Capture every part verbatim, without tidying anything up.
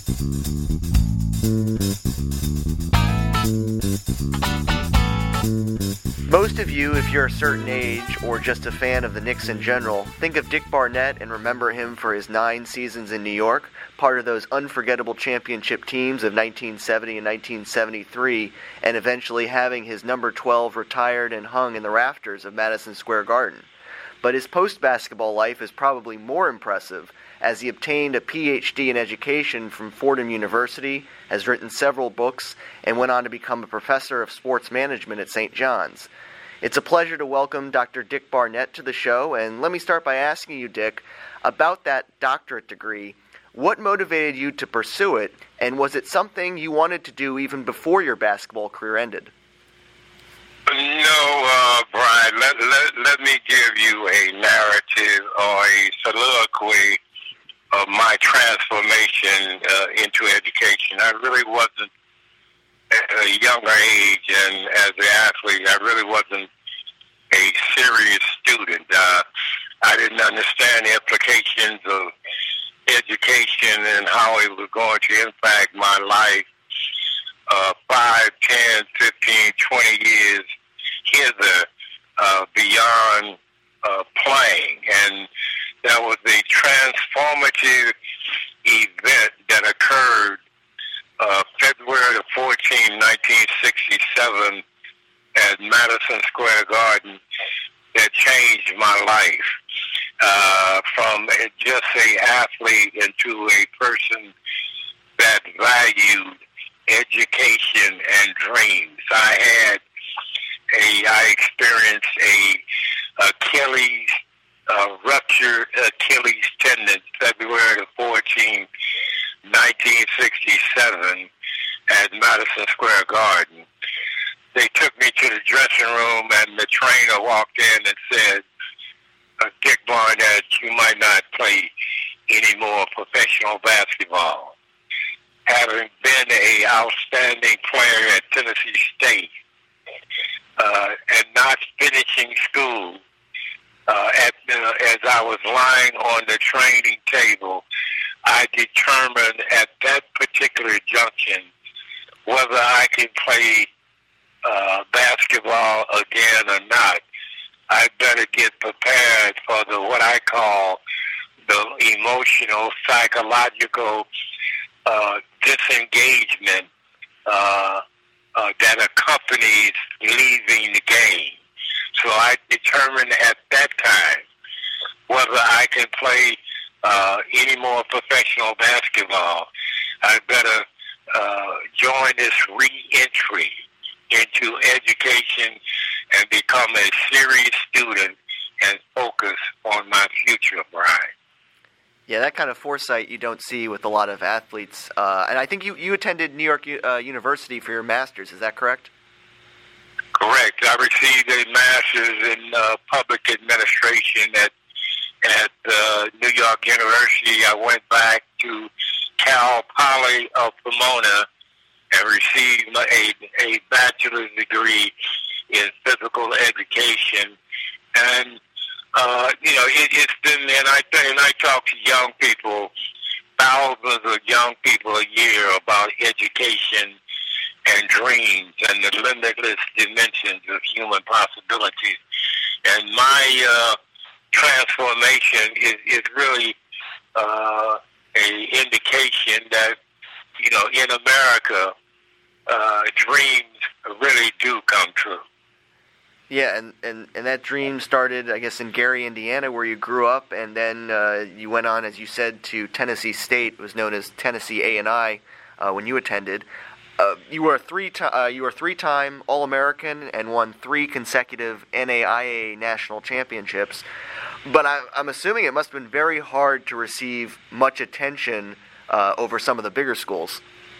Most of you, if you're a certain age or just a fan of the Knicks in general, think of Dick Barnett and remember him for his nine seasons in New York, part of those unforgettable championship teams of nineteen seventy and nineteen seventy-three, and eventually having his number twelve retired and hung in the rafters of Madison Square Garden. But his post-basketball life is probably more impressive, as he obtained a P H D in education from Fordham University, has written several books, and went on to become a professor of sports management at Saint John's. It's a pleasure to welcome Doctor Dick Barnett to the show, and let me start by asking you, Dick, about that doctorate degree. What motivated you to pursue it, and was it something you wanted to do even before your basketball career ended? No, uh, Brian, let, let, let me give you a narrative or a soliloquy of my transformation uh, into education. I really wasn't, at a younger age and as an athlete, I really wasn't a serious student. Uh, I didn't understand the implications of education and how it was going to impact my life uh, five, ten, fifteen, twenty years hither uh, beyond uh, playing. And that was a transformative event that occurred uh, February the fourteenth, nineteen sixty-seven at Madison Square Garden that changed my life uh, from just an athlete into a person that valued education and dreams. I had a, I experienced a Achilles, uh, ruptured Achilles tendon, February the fourteenth, nineteen sixty-seven at Madison Square Garden. They took me to the dressing room and the trainer walked in and said, uh, Dick Barnett, you might not play any more professional basketball. Having been an outstanding player at Tennessee State uh, and not finishing school, uh, at, uh, as I was lying on the training table, I determined at that particular junction whether I could play uh, basketball again or not. I better get prepared for the what I call the emotional, psychological uh, disengagement uh, uh, that accompanies leaving the game. So I determined at that time whether I can play uh, any more professional basketball. I better uh, join this re-entry into education and become a serious student and focus on my future, Brian. Yeah, that kind of foresight you don't see with a lot of athletes. Uh, and I think you, you attended New York uh, University for your master's, is that correct? Correct. I received a master's in uh, public administration at at uh, New York University. I went back to Cal Poly of Pomona and received a, a bachelor's degree in physical education. And, uh, you know, it, it's been, and I, and I talk to young people, thousands of young people a year about education and dreams and the limitless dimensions of human possibilities. And my uh, transformation is, is really uh, a indication that, you know, in America, uh, dreams really do come true. Yeah, and, and, and that dream started, I guess, in Gary, Indiana, where you grew up, and then uh, you went on, as you said, to Tennessee State. It was known as Tennessee A and I uh, when you attended. Uh, you were a three ti- uh, you were a three-time All-American and won three consecutive N A I A national championships. But I, I'm assuming it must have been very hard to receive much attention uh, over some of the bigger schools.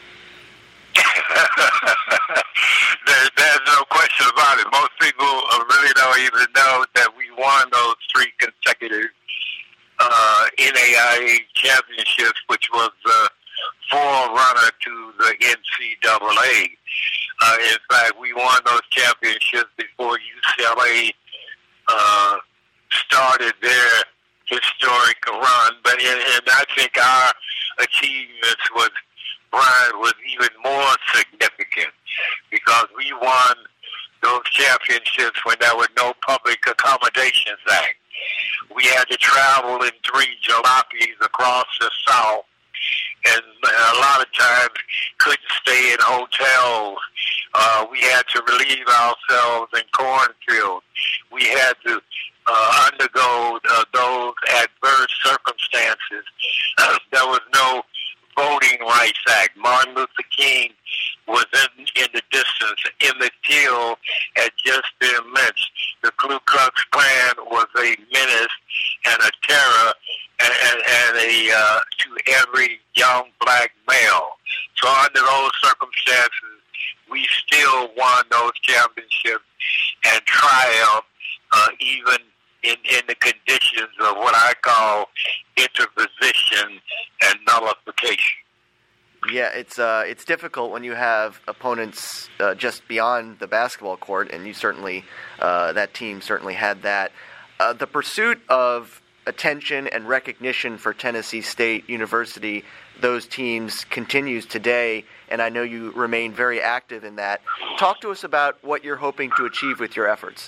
there, there's no question about it. Most people really don't even know that we won those three consecutive uh, N A I A championships, which was the forerunner to the N C double A. Uh, in fact, we won those championships before U C L A uh, started their historic run. But and, and I think our achievements was Bryant was even more significant because we won those championships when there were no Public Accommodations Act. We had to travel in three jalopies across the South, and a lot of times couldn't stay in hotels. Uh, we had to relieve ourselves in cornfields. We had to uh, undergo uh, those adverse circumstances. Uh, there was no Voting Rights Act. Martin Luther King was in, in the distance. Emmett Till had just been lynched. The Ku Klux Klan was a menace and a terror and, and, and a uh, to every young black male. So under those circumstances, we still won those championships and triumphed uh, even in, in the conditions of what I call interposition and nullification. Yeah, it's uh, it's difficult when you have opponents uh, just beyond the basketball court, and you certainly, uh, that team certainly had that. Uh, the pursuit of attention and recognition for Tennessee State University, those teams continues today, and I know you remain very active in that. Talk to us about what you're hoping to achieve with your efforts.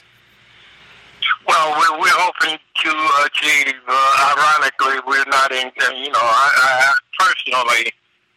Well, we're, we're hoping to achieve, uh, ironically, we're not in, you know, I, I personally,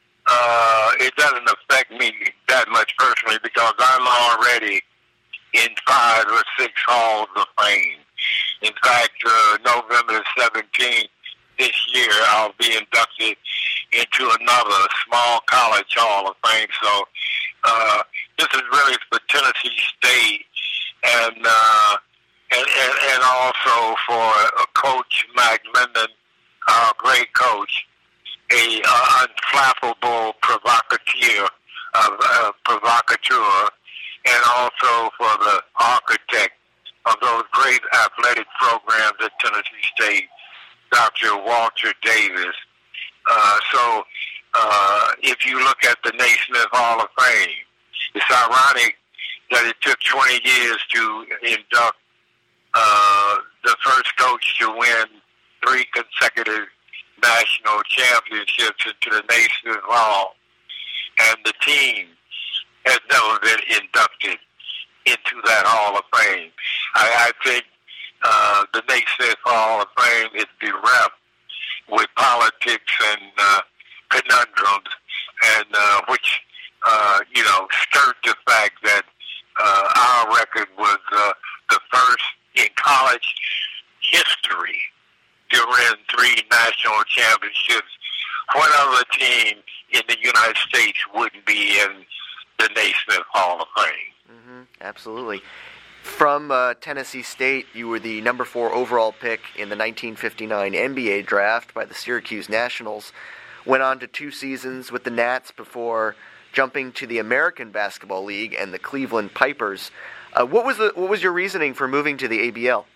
uh, it doesn't affect me that much personally because I'm already in five or six halls of fame. In fact, uh, November seventeenth this year, I'll be inducted into another small college hall of fame. So uh, this is really for Tennessee State and, uh, and, and, and also for uh, Coach Mac Linden, our great coach, a uh, unflappable provocateur, uh, uh, provocateur, and also for the architect of those great athletic programs at Tennessee State, Doctor Walter Davis. Uh, so uh, if you look at the Naismith Hall of Fame, it's ironic that it took twenty years to induct uh, the first coach to win three consecutive national championships into the Naismith Hall, and the team has never been inducted into that Hall of Fame. I, I think uh, the Naismith Hall of Fame is bereft with politics and uh, conundrums, and uh, which uh, you know skirt the fact that uh, our record was uh, the first in college history to win three national championships. What other team in the United States wouldn't be in the Naismith Hall of Fame? Mm-hmm, absolutely. From uh, Tennessee State, you were the number four overall pick in the nineteen fifty-nine N B A draft by the Syracuse Nationals. Went on to two seasons with the Nats before jumping to the American Basketball League and the Cleveland Pipers. Uh, what was the what was your reasoning for moving to the A B L?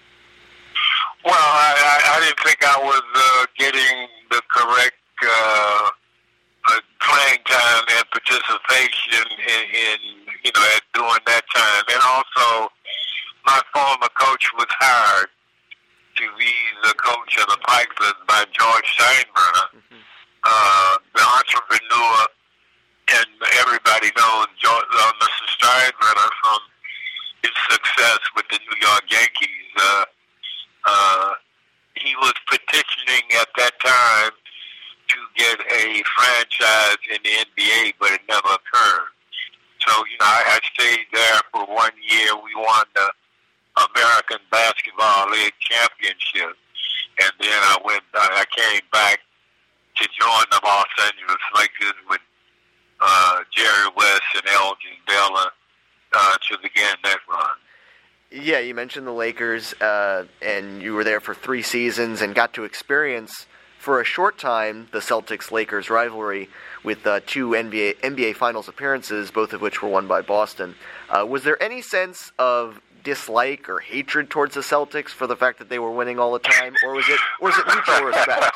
Well, I, I, I didn't think I was uh, getting the correct uh, uh, playing time and participation in, in you know at during that time, and also my former coach was hired to be the coach of the Pipers by George Steinbrenner, mm-hmm. uh, the entrepreneur, and everybody knows George, uh, Mister Steinbrenner from his success with the New York Yankees. Uh, uh, he was petitioning at that time to get a franchise in the N B A, but it never occurred. So, you know, I, I stayed there for one year. We won the American Basketball League Championship, and then I went. I came back to join the Los Angeles Lakers with uh, Jerry West and Elgin Baylor uh, to begin that run. Yeah, you mentioned the Lakers, uh, and you were there for three seasons and got to experience for a short time the Celtics-Lakers rivalry with uh, two N B A N B A Finals appearances, both of which were won by Boston. Uh, was there any sense of dislike or hatred towards the Celtics for the fact that they were winning all the time, or was it or was it mutual respect?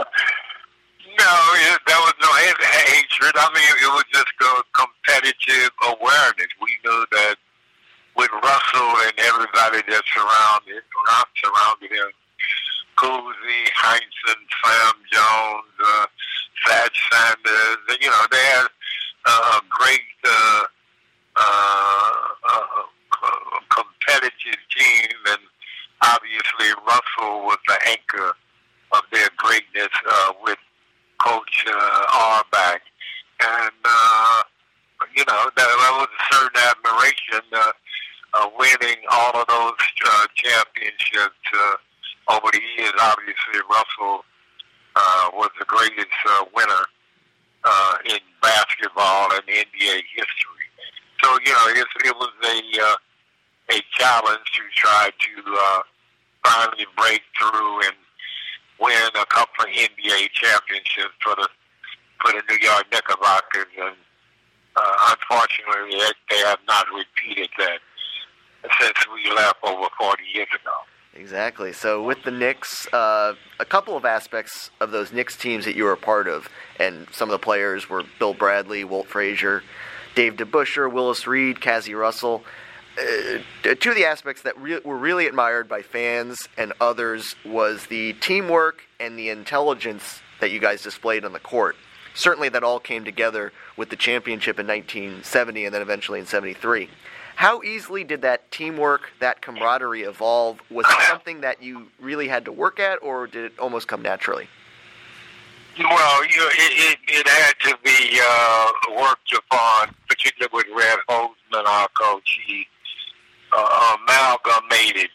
No, it, there was no hatred. I mean, it was just a competitive awareness. We knew that with Russell and everybody that surrounded surrounded him, Cousy, Heinsohn, Sam Jones, uh, Thad and uh, they, you know they had uh, a great uh, uh, uh, competitive team, and obviously Russell was the anchor of their greatness uh, with Coach uh, Auerbach, and uh, you know that, that was a certain admiration. Uh, uh, winning all of those uh, championships uh, over the years, obviously Russell uh, was the greatest uh, winner uh, in basketball and N B A history. So you know it, it was a uh, a challenge to try to uh, finally break through and win a couple of N B A championships for the for the New York Knickerbockers, and uh, unfortunately, they, they have not repeated that since we left over forty years ago. Exactly. So with the Knicks, uh, a couple of aspects of those Knicks teams that you were a part of, and some of the players were Bill Bradley, Walt Frazier, Dave DeBusschere, Willis Reed, Cazzie Russell. Uh, two of the aspects that re- were really admired by fans and others was the teamwork and the intelligence that you guys displayed on the court. Certainly that all came together with the championship in nineteen seventy and then eventually in seventy-three. How easily did that teamwork, that camaraderie evolve? Was it something that you really had to work at, or did it almost come naturally? Well, you know, it, it, it had to be uh, worked upon, particularly with Red Holzman, our coach. He uh, amalgamated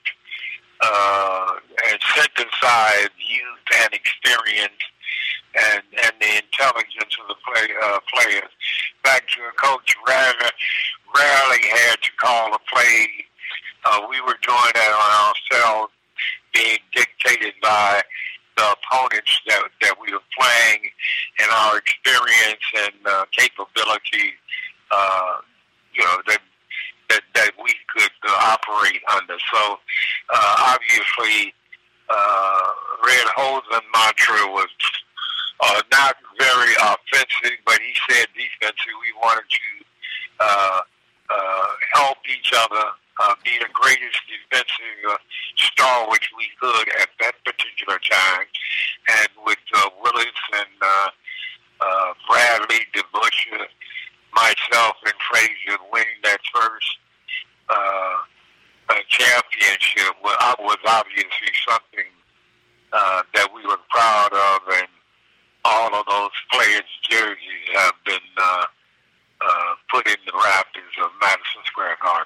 uh, and synthesized youth and experience and, and the intelligence of the play, uh, players. Back to a coach rarely, rarely had to call a play. Uh, we were doing that on ourselves, being dictated by the opponents that that we were playing, and our experience and uh, capability, uh, you know, that that that we could uh, operate under. So, uh, obviously, uh, Red Holzman's mantra was uh, not very offensive, but he said defensive. We wanted to uh, uh, help each other uh, be the greatest defensive uh, star which we could at that particular time. And with uh, Willis and uh, uh, Bradley, DeBusschere, myself, and Frazier winning that first uh, uh, championship was, was obviously something uh, that we were proud of, and all of those players' jerseys have been uh, uh, put in the rafters of Madison Square Garden.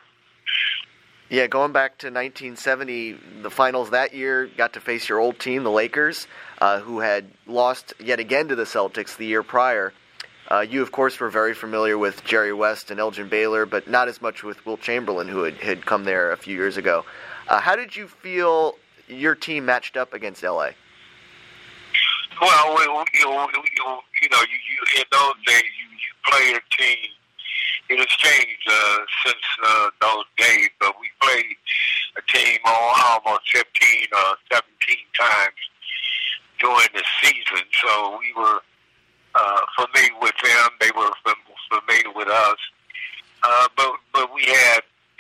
Yeah, going back to nineteen seventy, the finals that year, got to face your old team, the Lakers, uh, who had lost yet again to the Celtics the year prior. Uh, you, of course, were very familiar with Jerry West and Elgin Baylor, but not as much with Wilt Chamberlain, who had, had come there a few years ago. Uh, how did you feel your team matched up against L A? Well, we, you, you, you know, you, you, in those days, you, you played a team. It has changed uh, since uh, those days, but we played a team almost fifteen or seventeen times during the season. So we were uh, familiar with them. They were familiar with us. Uh, but but we had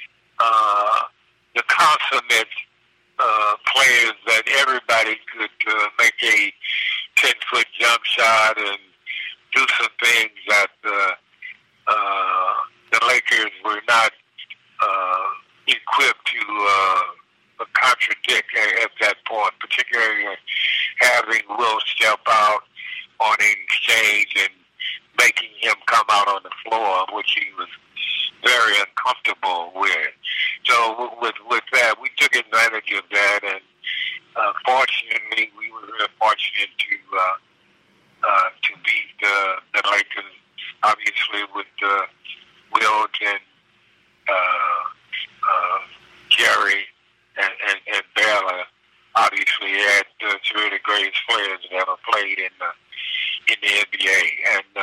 uh, the consummate uh, players that everybody could uh, make a ten-foot jump shot and do some things that uh, uh, the Lakers were not uh, equipped to uh, contradict at, at that point, particularly having Will step out on an exchange and making him come out on the floor, which he was very uncomfortable with. So with with that, we took advantage of that, and uh, fortunately, we were very fortunate to uh, uh, to beat uh, the Lakers, obviously with uh, Wilt and uh, uh, Jerry and, and, and Baylor. Obviously, had uh, three of the greatest players that ever played in the in the N B A, and uh,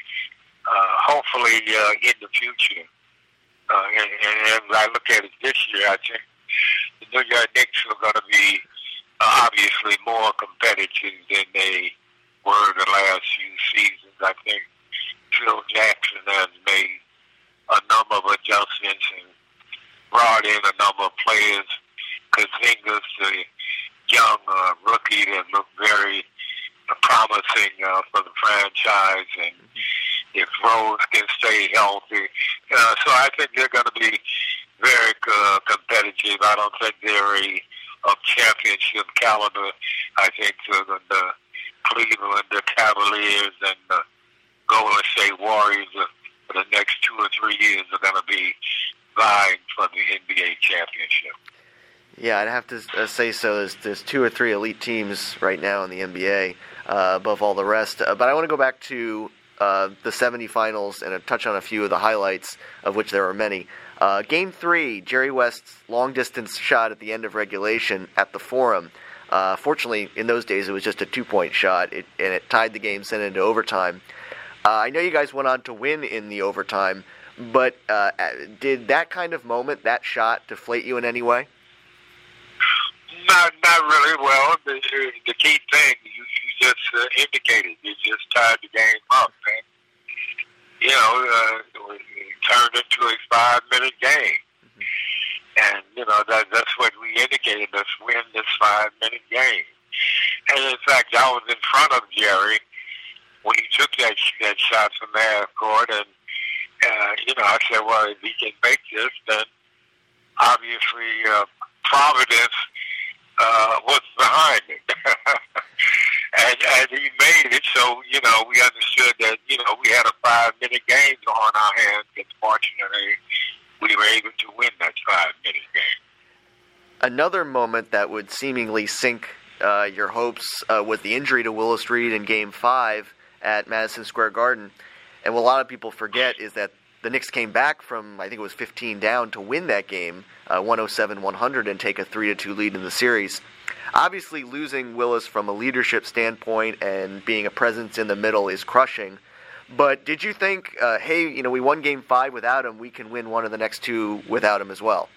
uh, hopefully uh, in the future. Uh, and, and as I look at it this year, I think the New York Knicks are going to be uh, obviously more competitive than they were the last few seasons. I think Phil Jackson has made a number of adjustments and brought in a number of players. Kazingas, the young uh, rookie that looked very uh, promising uh, for the franchise, and if Rose can stay healthy. Uh, so I think they're going to be very uh, competitive. I don't think they're a, a championship caliber. I think the, the, the Cleveland, the Cavaliers, and the Golden State Warriors uh, for the next two or three years are going to be vying for the N B A championship. Yeah, I'd have to uh, say so. There's, there's two or three elite teams right now in the N B A uh, above all the rest. Uh, but I want to go back to uh, the semifinals and uh, touch on a few of the highlights, of which there are many. Uh, Game three, Jerry West's long-distance shot at the end of regulation at the Forum. Uh, fortunately, in those days, it was just a two-point shot, it, and it tied the game, sent it into overtime. Uh, I know you guys went on to win in the overtime, but uh, did that kind of moment, that shot, deflate you in any way? Not, not really. Well, the, the key thing you, you just uh, indicated, you just tied the game up, man. You know, uh, it turned into a five-minute game, mm-hmm. and you know that that's what we indicated. Let's win this five-minute game. And in fact, I was in front of Jerry when he took that that shot from half court, and uh, you know, I said, well, if he can make this, then obviously uh, Providence uh, was behind it. and, and he made it, so, you know, we understood that, you know, we had a five-minute game on our hands, and fortunately, we were able to win that five-minute game. Another moment that would seemingly sink uh, your hopes uh, was the injury to Willis Reed in Game five at Madison Square Garden. And what a lot of people forget is that the Knicks came back from, I think it was fifteen down, to win that game, uh, one oh seven one hundred, and take a three to two lead in the series. Obviously, losing Willis from a leadership standpoint and being a presence in the middle is crushing. But did you think, uh, hey, you know, we won Game five without him, we can win one of the next two without him as well?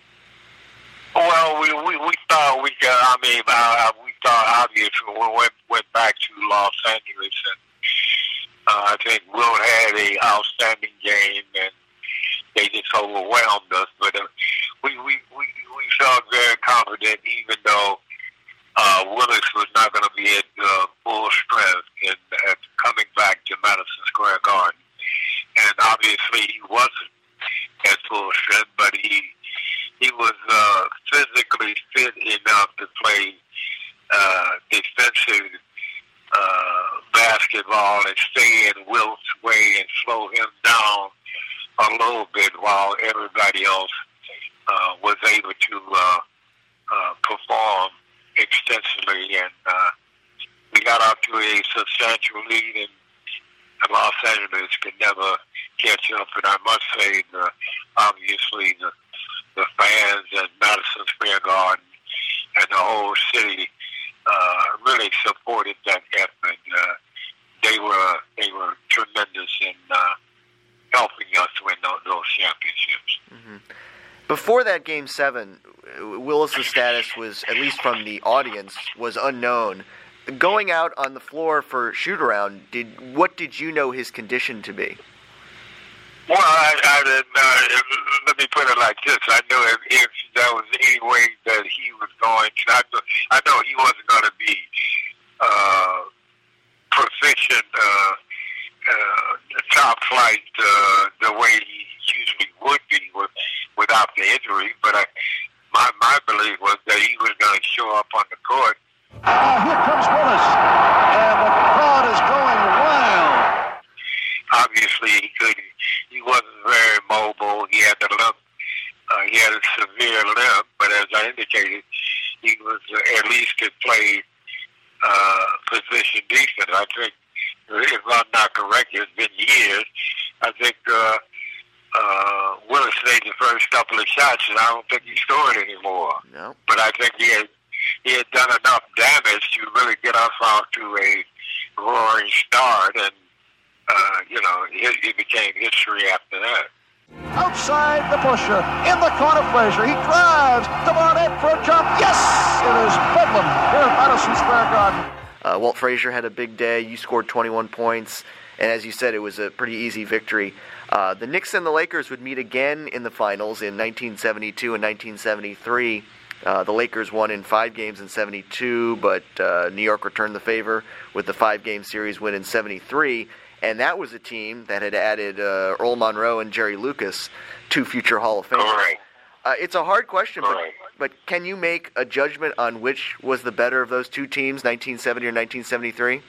Well, we we, we thought we could. I mean, uh, we thought obviously when we went went back to Los Angeles, and uh, I think Will had a outstanding game, and they just overwhelmed us. But uh, we, we we we felt very confident, even though uh, Willis was not going to be at uh, full strength in at coming back to Madison Square Garden, and obviously he wasn't at full strength, but he. He was uh, physically fit enough to play uh, defensive uh, basketball and stay in Wilt's way and slow him down a little bit while everybody else uh, was able to uh, uh, perform extensively. And uh, we got off to a substantial lead, and Los Angeles could never catch up. And I must say, the, obviously, the the fans at Madison Square Garden and the whole city uh, really supported that effort. Uh, they were they were tremendous in uh, helping us win those, those championships. Mm-hmm. Before that Game Seven, Willis's status was, at least from the audience, was unknown. Going out on the floor for shoot around, did what did you know his condition to be? Well, I, I didn't, uh, let me put it like this. I knew if, if there was any way that he was going to, I know, I know he wasn't going to be uh, proficient, uh, uh, top flight, uh, the way he usually would be with, without the injury. But I, my, my belief was that he was going to show up on the court. Uh, here comes Willis, and the crowd is going wild. Obviously, he could. He wasn't very mobile. He had the limp. Uh, he had a severe limp, but as I indicated, he was uh, at least could play uh, position defense. I think, if I'm not correct, it's been years. I think uh, uh, Willis made the first couple of shots, and I don't think he scored anymore. No. But I think he had he had done enough damage to really get us off to a roaring start, and Uh, you know, it, it became history after that. Outside the pusher, in the corner, Frazier. He drives to Barnett for a jump. Yes! It is Bedlam here at Madison Square Garden. Uh, Walt Frazier had a big day. You scored twenty-one points. And as you said, it was a pretty easy victory. Uh, the Knicks and the Lakers would meet again in the finals in nineteen seventy-two and nineteen seventy-three. Uh, the Lakers won in five games in seventy-two, but uh, New York returned the favor with the five-game series win in seventy-three. And that was a team that had added uh, Earl Monroe and Jerry Lucas, two future Hall of Famers. Right. Uh, it's a hard question, but, Right. but can you make a judgment on which was the better of those two teams, nineteen seventy or nineteen seventy-three?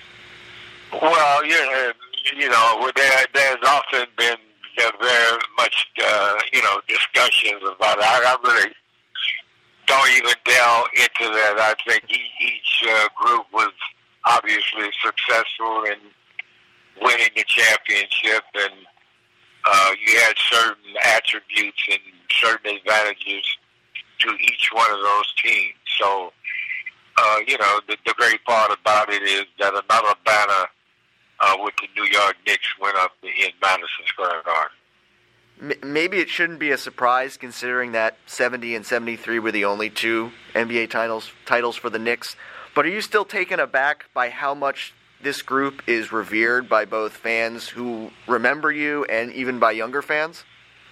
Well, you know, you know there, there's often been uh, very much, uh, you know, discussions about it. I, I really don't even delve into that. I think each, each uh, group was obviously successful in winning the championship, and uh, you had certain attributes and certain advantages to each one of those teams. So, uh, you know, the, the great part about it is that another banner uh, with the New York Knicks went up in Madison Square Garden. Maybe it shouldn't be a surprise, considering that seventy and seventy-three were the only two N B A titles titles for the Knicks. But are you still taken aback by how much this group is revered by both fans who remember you and even by younger fans?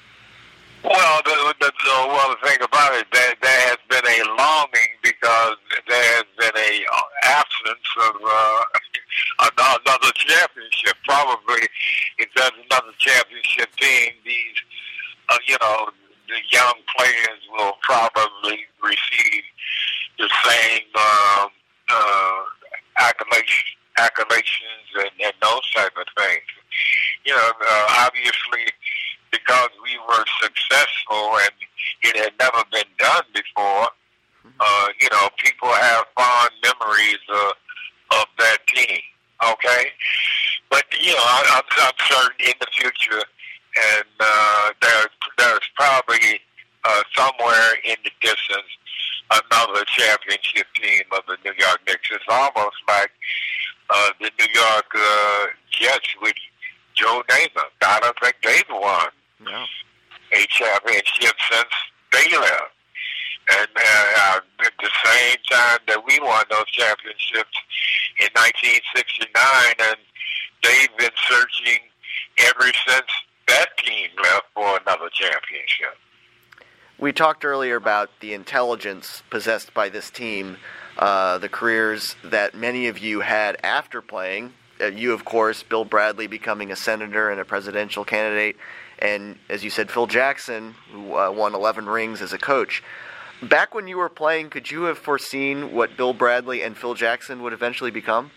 Well, the, the, the, well, the thing about it, there, there has been a longing because there has been a absence of uh, another championship. Probably, if there's another championship team, these, uh, you know, the young players will probably receive the same um, uh, acclamation, acclamations and, and those type of things. You know, uh, obviously, because we were successful and it had never been done before, uh, you know, people have fond memories of, of that team, okay? But, you know, I, I'm, I'm certain in the future, and uh, there's, there's probably uh, somewhere in the distance another championship team of the New York Knicks. It's almost like uh, the New York uh, Jets with Joe Namath. I don't think they've won no. a championship since they left. And uh, at the same time that we won those championships in nineteen sixty-nine, and they've been searching ever since that team left for another championship. We talked earlier about the intelligence possessed by this team, uh, the careers that many of you had after playing. Uh, you, of course, Bill Bradley becoming a senator and a presidential candidate, and, as you said, Phil Jackson, who uh, won eleven rings as a coach. Back when you were playing, could you have foreseen what Bill Bradley and Phil Jackson would eventually become?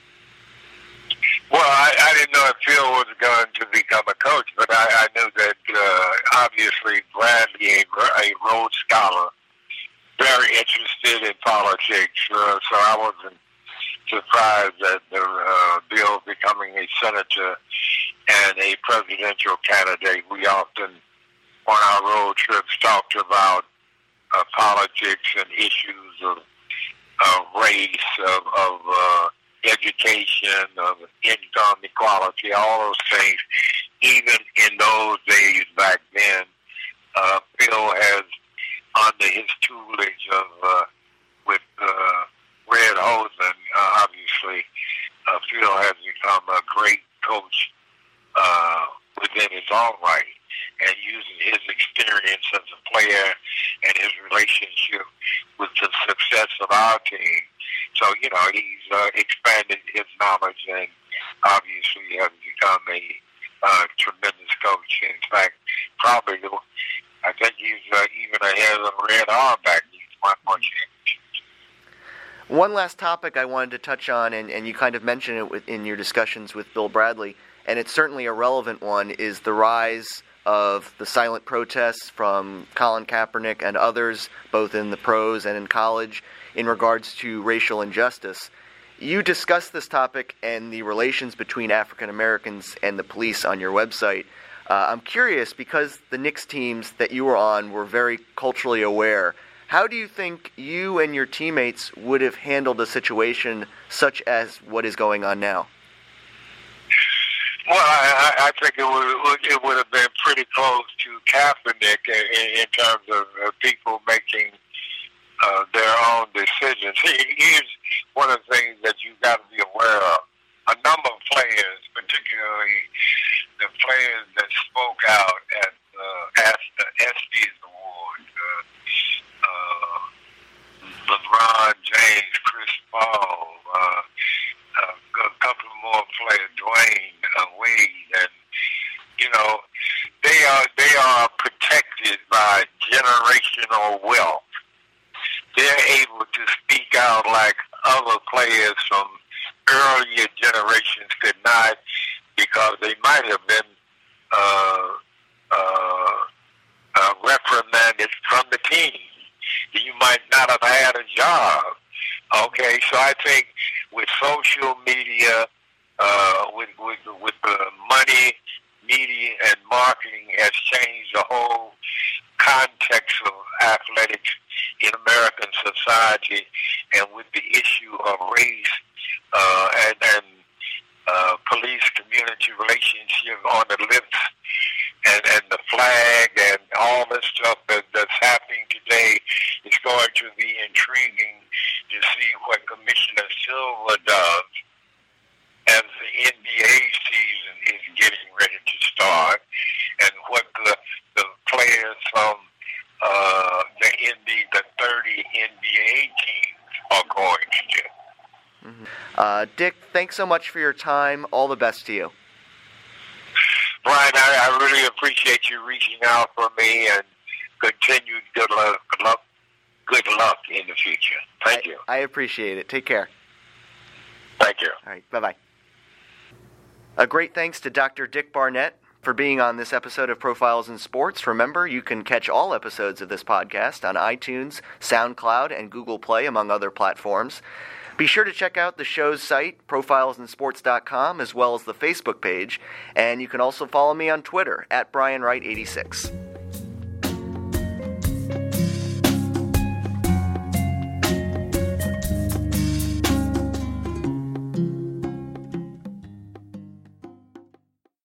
Well, I, I didn't know if Phil was going to become a coach, but I, I knew that uh, obviously Bradley, a, a Rhodes Scholar, very interested in politics, uh, so I wasn't surprised that uh, Bill becoming a senator and a presidential candidate. We often, on our road trips, talked about uh, politics and issues of uh, race, of, of uh, education, of income equality, all those things. Even in those days back then, uh, Bill has, under his tutelage of uh, with uh, Red Hosen, uh, obviously, uh, Phil has become a great coach uh, within his own right, and using his experience as a player and his relationship with the success of our team. So, you know, he's uh, expanded his knowledge and obviously has become a uh, tremendous coach. In fact, probably, I think he's uh, even ahead of Red Auerbach. He's won more championships. One last topic I wanted to touch on, and, and you kind of mentioned it with, in your discussions with Bill Bradley, and it's certainly a relevant one, is the rise of the silent protests from Colin Kaepernick and others, both in the pros and in college, in regards to racial injustice. You discussed this topic and the relations between African Americans and the police on your website. Uh, I'm curious, because the Knicks teams that you were on were very culturally aware, how do you think you and your teammates would have handled a situation such as what is going on now? Well, I, I think it would it would have been pretty close to Kaepernick in, in terms of uh, people making uh, their own decisions. Here's one of the things that you've got to be aware of. A number of players, particularly the players that spoke out at uh, at the ESPYs Award, uh, uh, LeBron James, Chris Paul, uh, a couple more players, Dwayne uh, Wade, and you know, they are they are protected by generational wealth. They're able to speak out like other players from earlier generations could not, because they might have been uh, uh, uh, reprimanded from the team. You might not have had a job. Okay, so I think with social media, uh, with, with with the money, media, and marketing has changed the whole context of athletics in American society, and with the issue of race uh, and, and uh, police community relationship on the lips, and, and the flag, and all this stuff that, that's happening today, it's going to be intriguing to see what Commissioner Silver does as the N B A season is getting ready to start, and what the, the players from uh, the N B A, the thirty N B A teams are going to do. Mm-hmm. Uh, Dick, thanks so much for your time. All the best to you. Brian, I, I really appreciate you reaching out for me, and continued good luck, good luck, good luck in the future. Thank I, you. I appreciate it. Take care. Thank you. All right, bye-bye. A great thanks to Doctor Dick Barnett for being on this episode of Profiles in Sports. Remember, you can catch all episodes of this podcast on iTunes, SoundCloud, and Google Play, among other platforms. Be sure to check out the show's site, profiles in sports dot com, as well as the Facebook page, and you can also follow me on Twitter, at Brian Wright eighty-six.